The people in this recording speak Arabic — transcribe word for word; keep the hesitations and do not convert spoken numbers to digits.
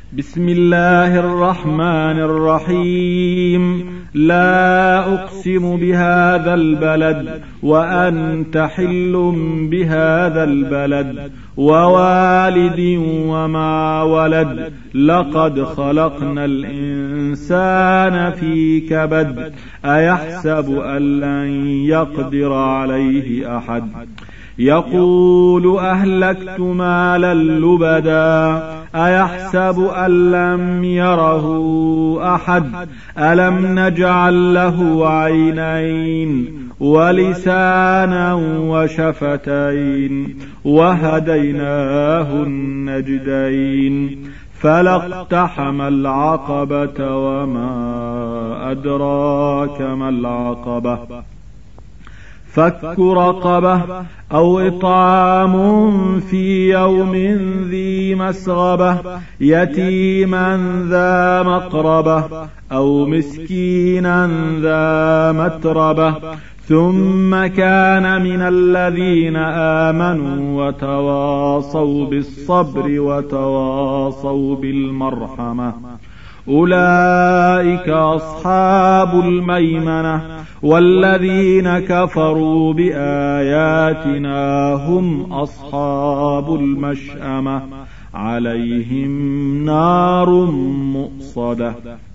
بسم الله الرحمن الرحيم. لا أقسم بهذا البلد وأنت حل بهذا البلد ووالد وما ولد لقد خلقنا الإنسان في كبد أيحسب أن لن يقدر عليه أحد يقول أهلكت مالا لبدا أيحسب أن لم يره أحد ألم نجعل له عينين ولسانا وشفتين وهديناه النجدين فلاقتحم العقبة وما أدراك ما العقبة فك رقبة أو إطعام في يوم ذي مسغبة يتيما ذا مقربة أو مسكينا ذا متربة ثم كان من الذين آمنوا وتواصوا بالصبر وتواصوا بالمرحمة أولئك أصحاب الميمنة والذين كفروا بآياتنا هم أصحاب المشأمة عليهم نار مؤصدة.